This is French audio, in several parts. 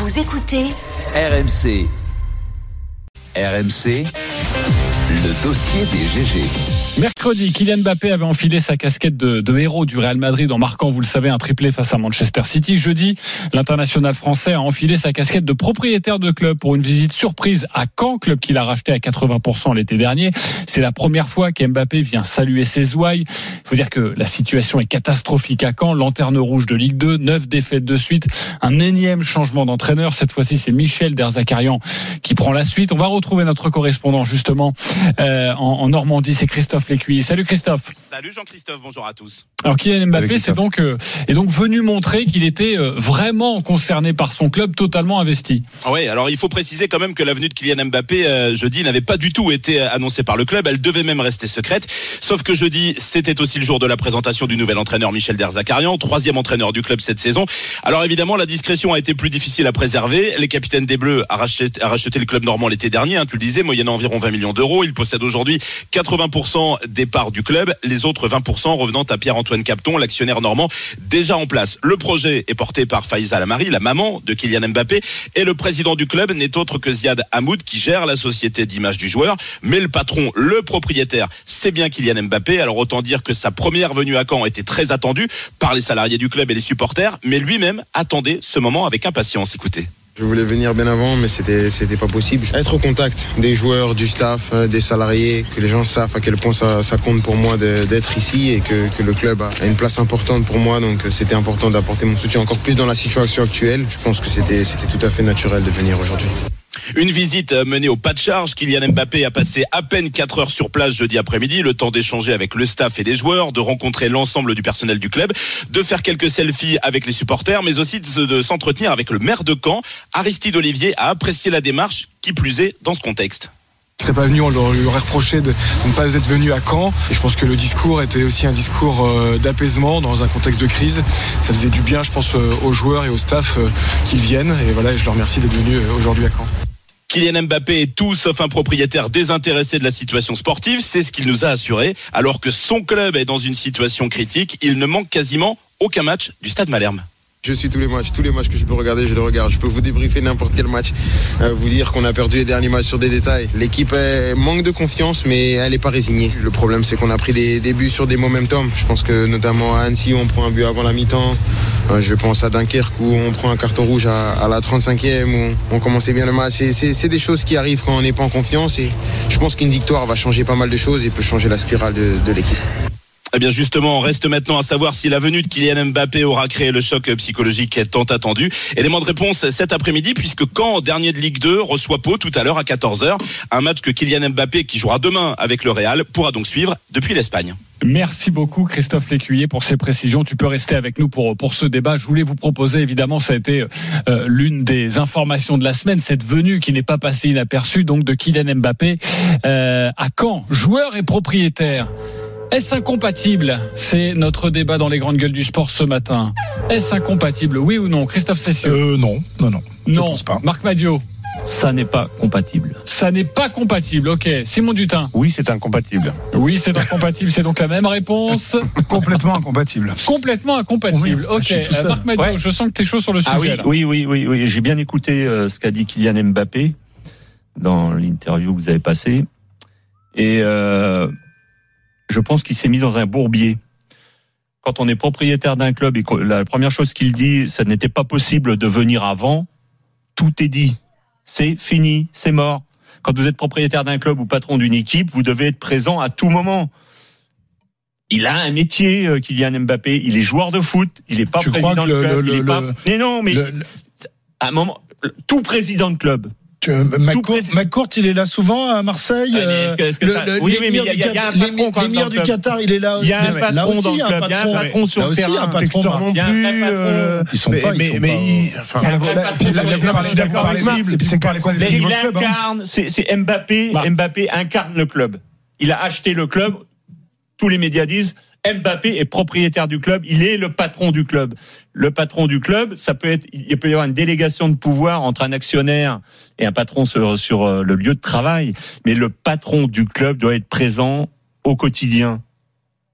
Vous écoutez RMC. RMC, le dossier des GG. Mercredi, Kylian Mbappé avait enfilé sa casquette de héros du Real Madrid en marquant, vous le savez, un triplé face à Manchester City. Jeudi, l'international français a enfilé sa casquette de propriétaire de club pour une visite surprise à Caen, club qu'il a racheté à 80% l'été dernier. C'est la première fois qu'Mbappé vient saluer ses ouailles. Il faut dire que la situation est catastrophique à Caen. Lanterne rouge de Ligue 2, 9 défaites de suite, un énième changement d'entraîneur. Cette fois-ci, c'est Michel Derzakarian qui prend la suite. On va retrouver notre correspondant justement en Normandie, c'est Christophe Lécuyer. Salut Christophe. Salut Jean-Christophe, bonjour à tous. Alors Kylian Mbappé est donc venu montrer qu'il était vraiment concerné par son club, totalement investi. Oui, alors il faut préciser quand même que l'avenue de Kylian Mbappé jeudi n'avait pas du tout été annoncée par le club, elle devait même rester secrète, sauf que jeudi c'était aussi le jour de la présentation du nouvel entraîneur Michel Derzakarian, 3e entraîneur du club cette saison. Alors évidemment la discrétion a été plus difficile à préserver, les capitaines des Bleus a racheté le club normand l'été dernier, tu le disais, moyennant environ 20 millions d'euros, il possède aujourd'hui 80% des parts du club, les autres 20% revenant à Pierre-Antoine Capton, l'actionnaire normand déjà en place. Le projet est porté par Faiza Lamari, la maman de Kylian Mbappé, et le président du club n'est autre que Ziad Hamoud qui gère la société d'image du joueur, mais le patron, le propriétaire, c'est bien Kylian Mbappé. Alors autant dire que sa première venue à Caen était très attendue par les salariés du club et les supporters, mais lui-même attendait ce moment avec impatience. Écoutez. Je voulais venir bien avant, mais c'était pas possible. Être au contact des joueurs, du staff, des salariés, que les gens savent à quel point ça compte pour moi d'être ici et que le club a une place importante pour moi. Donc c'était important d'apporter mon soutien encore plus dans la situation actuelle. Je pense que c'était tout à fait naturel de venir aujourd'hui. Une visite menée au pas de charge. Kylian Mbappé a passé à peine 4 heures sur place jeudi après-midi, le temps d'échanger avec le staff et les joueurs, de rencontrer l'ensemble du personnel du club, de faire quelques selfies avec les supporters, mais aussi de s'entretenir avec le maire de Caen. Aristide Olivier a apprécié la démarche, qui plus est dans ce contexte. Il serait pas venu, on lui aurait reproché de ne pas être venu à Caen. Et je pense que le discours était aussi un discours d'apaisement dans un contexte de crise. Ça faisait du bien, je pense, aux joueurs et au staff qu'ils viennent. Et voilà, je leur remercie d'être venus aujourd'hui à Caen. Kylian Mbappé est tout sauf un propriétaire désintéressé de la situation sportive, c'est ce qu'il nous a assuré. Alors que son club est dans une situation critique, il ne manque quasiment aucun match du Stade Malherbe. Je suis tous les matchs que je peux regarder, je les regarde. Je peux vous débriefer n'importe quel match, vous dire qu'on a perdu les derniers matchs sur des détails. L'équipe manque de confiance, mais elle n'est pas résignée. Le problème, c'est qu'on a pris des buts sur des momentum. Je pense que notamment à Annecy, on prend un but avant la mi-temps. Je pense à Dunkerque où on prend un carton rouge à la 35e, où on commençait bien le match. C'est des choses qui arrivent quand on n'est pas en confiance. Et je pense qu'une victoire va changer pas mal de choses et peut changer la spirale de l'équipe. Eh bien justement, on reste maintenant à savoir si la venue de Kylian Mbappé aura créé le choc psychologique tant attendu. Élément de réponse cet après-midi, puisque Caen, dernier de Ligue 2, reçoit Pau tout à l'heure à 14h. Un match que Kylian Mbappé, qui jouera demain avec le Real, pourra donc suivre depuis l'Espagne. Merci beaucoup Christophe Lécuyer pour ces précisions. Tu peux rester avec nous pour ce débat. Je voulais vous proposer, évidemment, ça a été l'une des informations de la semaine, cette venue qui n'est pas passée inaperçue, donc de Kylian Mbappé à Caen, joueur et propriétaire. Est-ce incompatible ? C'est notre débat dans les grandes gueules du sport ce matin. Est-ce incompatible, oui ou non ? Christophe Cessieux ? Non. Je pense pas. Marc Madiot ? Ça n'est pas compatible. Ça n'est pas compatible, ok. Simon Dutin ? Oui, c'est incompatible. Oui, c'est incompatible, c'est donc la même réponse. Complètement incompatible. Complètement incompatible, Oui, ok. Marc Madiot, ouais. Je sens que t'es chaud sur le sujet. Oui. J'ai bien écouté ce qu'a dit Kylian Mbappé dans l'interview que vous avez passée. Et je pense qu'il s'est mis dans un bourbier. Quand on est propriétaire d'un club et la première chose qu'il dit, ça n'était pas possible de venir avant, tout est dit. C'est fini, c'est mort. Quand vous êtes propriétaire d'un club ou patron d'une équipe, vous devez être présent à tout moment. Il a un métier, Kylian Mbappé. Il est joueur de foot. Il n'est pas président de club. À un moment, tout président de club. McCourt, il est là souvent à Marseille. L'émir du Qatar, il est là. Il y a un patron dans le club. Il y a un patron sur le terrain. Il y a un patron. Ils sont pas. Mais il incarne. C'est Mbappé. Mbappé incarne le club. Il a acheté le club. Tous les médias disent Mbappé est propriétaire du club, il est le patron du club. Le patron du club, il peut y avoir une délégation de pouvoir entre un actionnaire et un patron sur le lieu de travail, mais le patron du club doit être présent au quotidien.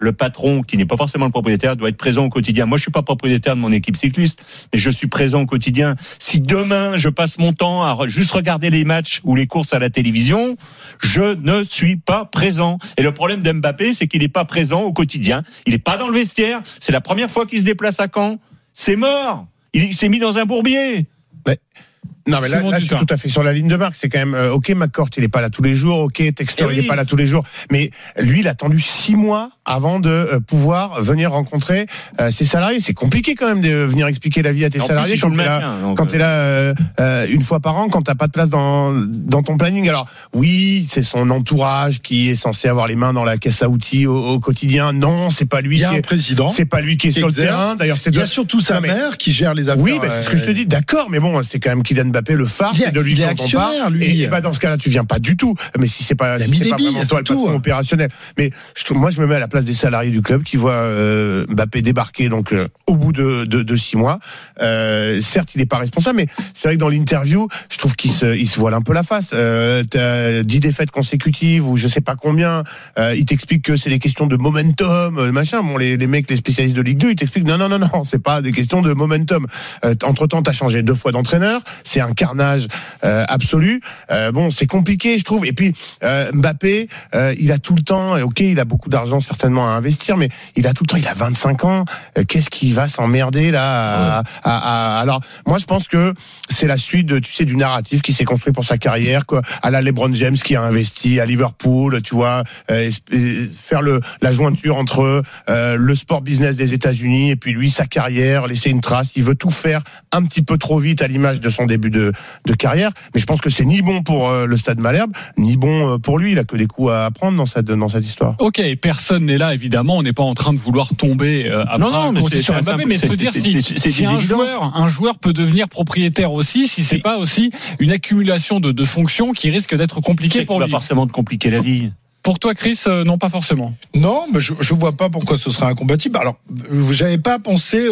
le patron, qui n'est pas forcément le propriétaire, doit être présent au quotidien. Moi, je suis pas propriétaire de mon équipe cycliste, mais je suis présent au quotidien. Si demain, je passe mon temps à juste regarder les matchs ou les courses à la télévision, je ne suis pas présent. Et le problème d'Mbappé, c'est qu'il n'est pas présent au quotidien. Il n'est pas dans le vestiaire. C'est la première fois qu'il se déplace à Caen. C'est mort. Il s'est mis dans un bourbier. Ouais. Non, mais là je suis tout à fait sur la ligne de marque. C'est quand même, ok, McCourt, il est pas là tous les jours. Ok, Textor, il est pas là tous les jours. Mais lui, il a attendu 6 mois avant de pouvoir venir rencontrer ses salariés. C'est compliqué quand même de venir expliquer la vie à tes salariés quand t'es là une fois par an, quand t'as pas de place dans ton planning. Alors oui, c'est son entourage qui est censé avoir les mains dans la caisse à outils au quotidien. Non, c'est pas lui. Il y a un président. C'est pas lui qui est sur le terrain. D'ailleurs, il y a surtout sa mère qui gère les affaires. Oui, c'est ce que je te dis. D'accord, mais bon, c'est quand même Kylian Mbappé, le phare, c'est de lui quand on parle. Et dans ce cas-là, tu viens pas du tout. Mais si c'est pas vraiment toi le patron opérationnel. Mais moi, je me mets à la place des salariés du club qui voient Mbappé débarquer donc au bout de 6 mois. Certes, il n'est pas responsable, mais c'est vrai que dans l'interview, je trouve qu'il se voile un peu la face. T'as 10 défaites consécutives ou je sais pas combien. Il t'explique que c'est des questions de momentum, machin. Bon, les mecs, les spécialistes de Ligue 2, ils t'expliquent non, c'est pas des questions de momentum. Entre-temps, t'as changé 2 fois d'entraîneur. C'est un carnage absolu. Bon, c'est compliqué, je trouve. Et puis Mbappé, il a tout le temps. Ok, il a beaucoup d'argent certainement à investir, mais il a tout le temps. Il a 25 ans. Qu'est-ce qu'il va s'emmerder là Alors, moi, je pense que c'est la suite du narratif qui s'est construit pour sa carrière, quoi. À la LeBron James qui a investi à Liverpool, tu vois, faire la jointure entre le sport business des États-Unis et puis lui, sa carrière, laisser une trace. Il veut tout faire un petit peu trop vite à l'image de son début de carrière, mais je pense que c'est ni bon pour le Stade Malherbe, ni bon pour lui. Il a que des coups à prendre dans cette histoire. Ok, personne n'est là, évidemment. On n'est pas en train de vouloir tomber sur Mbappé, mais se dire si un joueur peut devenir propriétaire aussi, si c'est pas aussi une accumulation de fonctions qui risque d'être compliquée pour lui. C'est pas forcément de compliquer la vie. Pour toi, Chris, non, pas forcément. Non, mais je vois pas pourquoi ce serait incompatible. Alors, j'avais pas pensé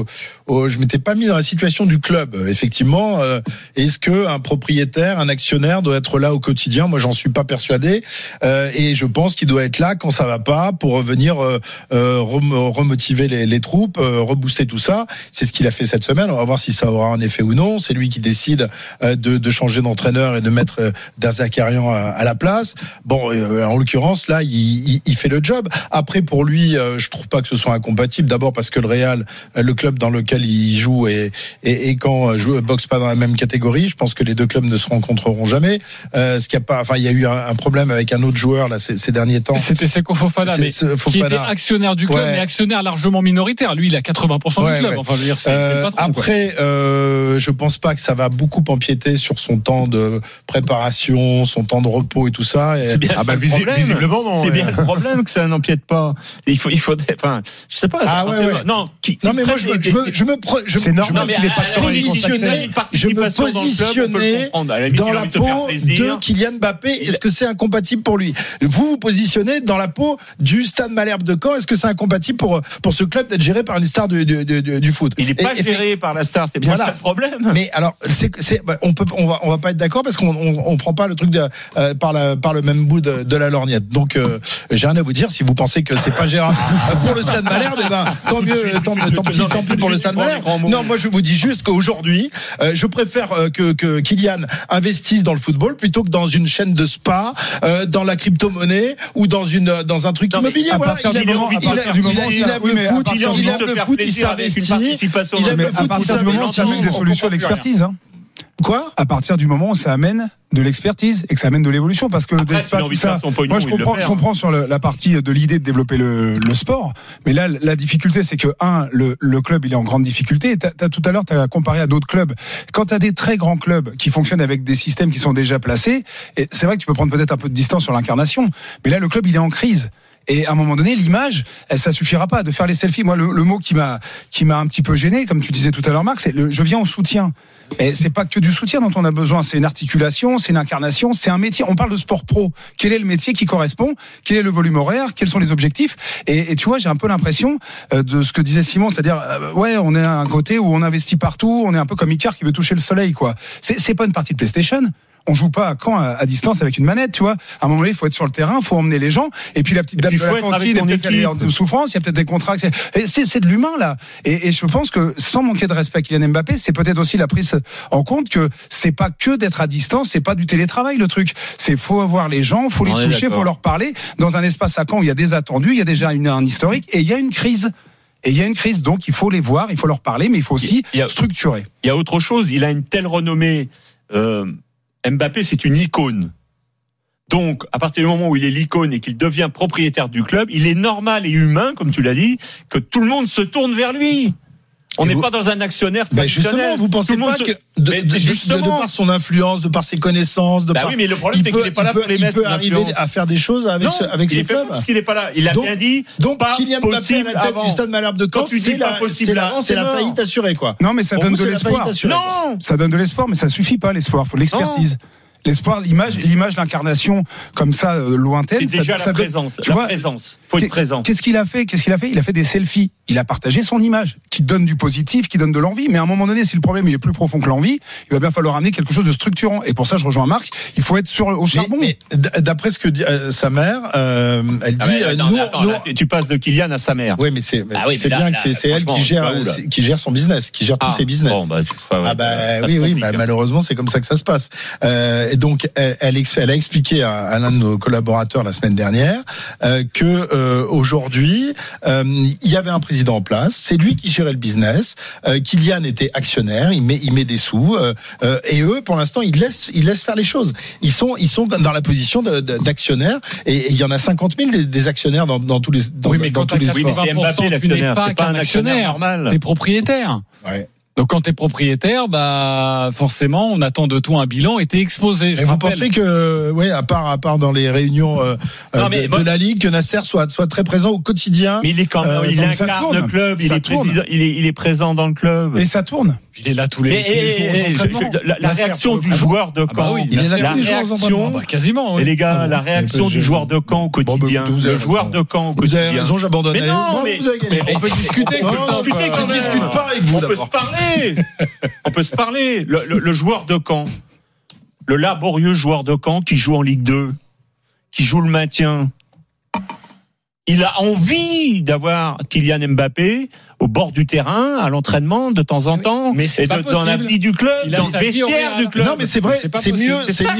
je m'étais pas mis dans la situation du club. Effectivement, est-ce que un propriétaire, un actionnaire doit être là au quotidien? Moi, j'en suis pas persuadé. Et je pense qu'il doit être là quand ça va pas pour venir remotiver les troupes, rebooster tout ça. C'est ce qu'il a fait cette semaine. On va voir si ça aura un effet ou non. C'est lui qui décide de changer d'entraîneur et de mettre Derzakarian à la place. Bon, en l'occurrence, là, il fait le job. Après, pour lui, je trouve pas que ce soit incompatible. D'abord parce que le Real, le club dans lequel il joue et quand boxe pas dans la même catégorie, je pense que les deux clubs ne se rencontreront jamais. Il y a eu un problème avec un autre joueur là ces derniers temps. C'était Seko Fofana, qui était actionnaire du club, mais actionnaire largement minoritaire. Lui, il a 80% du club. Enfin, je veux dire, c'est pas trop. Après, je pense pas que ça va beaucoup empiéter sur son temps de préparation, son temps de repos et tout ça. Visiblement, non. C'est bien le problème que ça n'empiète pas. Il faut, enfin, je sais pas. Non, mais moi, c'est normal qu'il n'ait pas de temps je me positionnais dans la peau de Kylian Mbappé. Est-ce que c'est incompatible pour lui? Vous vous positionnez dans la peau du Stade Malherbe de Caen. Est-ce que c'est incompatible pour ce club d'être géré par une star du foot? Il n'est pas géré par la star, c'est bien ça le problème. Mais alors, on va pas être d'accord parce qu'on prend pas le truc par le même bout de la lorgnette. Donc, j'ai rien à vous dire. Si vous pensez que c'est pas gérable pour le Stade Malherbe, tant mieux, tant pis pour le Stade Malherbe. Non, moi je vous dis juste qu'aujourd'hui, je préfère que Kylian investisse dans le football plutôt que dans une chaîne de spa, dans la crypto-monnaie ou dans un truc immobilier. À partir du moment, il aime le foot, il s'investit. À partir du moment, ça amène des solutions à l'expertise. Quoi? À partir du moment où ça amène de l'expertise et que ça amène de l'évolution, parce que après, tout ça, moi je comprends sur la partie de l'idée de développer le sport, mais là la difficulté c'est que le club il est en grande difficulté. Tout à l'heure t'as comparé à d'autres clubs. Quand t'as des très grands clubs qui fonctionnent avec des systèmes qui sont déjà placés, et c'est vrai que tu peux prendre peut-être un peu de distance sur l'incarnation, mais là le club il est en crise. Et à un moment donné, l'image, ça suffira pas de faire les selfies. Moi, le mot qui m'a un petit peu gêné, comme tu disais tout à l'heure, Marc, c'est je viens au soutien. Et c'est pas que du soutien dont on a besoin, c'est une articulation, c'est une incarnation, c'est un métier. On parle de sport pro. Quel est le métier qui correspond? Quel est le volume horaire? Quels sont les objectifs? Et tu vois, j'ai un peu l'impression de ce que disait Simon, c'est-à-dire, on est à un côté où on investit partout, on est un peu comme Icare qui veut toucher le soleil, quoi. C'est pas une partie de PlayStation. On joue pas à distance avec une manette, tu vois. À un moment donné, il faut être sur le terrain, il faut emmener les gens. Et puis la petite dame de la cantine est peut-être en souffrance. Il y a peut-être des contrats. C'est de l'humain là. Et je pense que sans manquer de respect à Kylian Mbappé, c'est peut-être aussi la prise en compte que c'est pas que d'être à distance, c'est pas du télétravail le truc. C'est faut avoir les gens, faut les toucher, faut leur parler dans un espace à Caen où il y a des attendus, il y a déjà un historique et il y a une crise. Donc il faut les voir, il faut leur parler, mais il faut aussi structurer. Il y a autre chose. Il a une telle renommée. Mbappé, c'est une icône. Donc, à partir du moment où il est l'icône et qu'il devient propriétaire du club, il est normal et humain, comme tu l'as dit, que tout le monde se tourne vers lui. On n'est pas dans un actionnaire traditionnel. Justement, vous pensez pas que de par son influence, de par ses connaissances, oui, mais le problème c'est qu'il n'est pas là pour les mettre. Il peut arriver à faire des choses avec ce club. Parce qu'il n'est pas là. Il a bien dit. Donc, Kylian Mbappé à la tête du Stade Malherbe de Caen, c'est la faillite assurée, quoi. Non, mais ça donne de l'espoir. Non, ça donne de l'espoir, mais ça suffit pas l'espoir. Faut de l'expertise. L'espoir, l'image, l'incarnation comme ça lointaine. C'est déjà la présence. Faut être présent. Qu'est-ce qu'il a fait Il a fait des selfies. Il a partagé son image, qui donne du positif, qui donne de l'envie. Mais à un moment donné, si le problème il est plus profond que l'envie, il va bien falloir amener quelque chose de structurant. Et pour ça, je rejoins Marc. Il faut être au charbon. Mais d'après ce que dit sa mère, elle dit. Tu passes de Kylian à sa mère. Oui, mais c'est bien que c'est elle qui gère son business, qui gère tous ses business. Oui, malheureusement, c'est comme ça que ça se passe. Et donc, elle a expliqué à l'un de nos collaborateurs la semaine dernière que aujourd'hui, il y avait un président en place. C'est lui qui gérait le business. Kylian était actionnaire. Il met des sous. Et eux, pour l'instant, ils laissent faire les choses. Ils sont dans la position d'actionnaire. Et il y en a 50 000 des actionnaires dans tous les. Oui, mais quand tu es Mbappé, tu n'es pas qu'un actionnaire normal. T'es propriétaire. Ouais. Donc quand t'es propriétaire, forcément, on attend de toi un bilan et t'es exposé. Et vous pensez que, à part dans les réunions de la Ligue, que Nasser soit très présent au quotidien. Mais il est quand même, il incarne le club, il est présent dans le club. Et ça tourne. Il est là tous les jours. La réaction du joueur de Caen, la réaction, quasiment. Et les gars, la réaction du joueur de Caen au quotidien, le joueur de Caen au quotidien. Vous avez raison, j'abandonne. Mais non, vous avez gagné. On peut discuter. Je ne discute pas avec vous. On peut se parler. Le joueur de Caen, le laborieux joueur de Caen qui joue en Ligue 2, qui joue le maintien, il a envie d'avoir Kylian Mbappé au bord du terrain, à l'entraînement, de temps en temps, mais c'est pas dans la vie du club, dans le vestiaire du club. Non, mais c'est vrai, c'est mieux,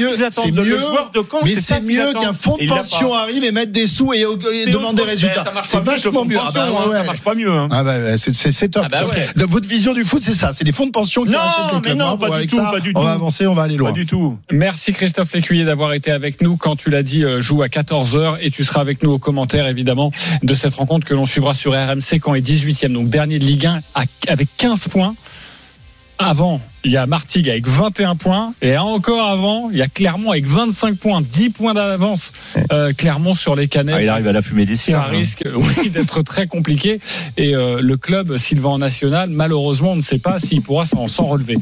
mais c'est mieux qu'un fonds de pension arrive et mette des sous et demande des résultats. C'est vachement mieux. Ça marche pas mieux. C'est top. Votre vision du foot, c'est ça, c'est des fonds de pension qui rachètent les clubs. Non, pas du tout. On va avancer, on va aller loin. Pas du tout. Merci Christophe Lécuyer d'avoir été avec nous. Quand tu l'as dit, joue à 14h et tu seras avec nous aux commentaires, évidemment, de cette rencontre que l'on suivra sur RMC. Caen est 18e, donc dernier de Ligue 1 avec 15 points. Avant, il y a Martigues avec 21 points. Et encore avant, il y a Clermont avec 25 points. 10 points d'avance. Clermont sur les Canets. Il arrive à la fumée des cires. Ça risque d'être très compliqué. Et le club, s'il va en national, malheureusement, on ne sait pas s'il pourra s'en relever.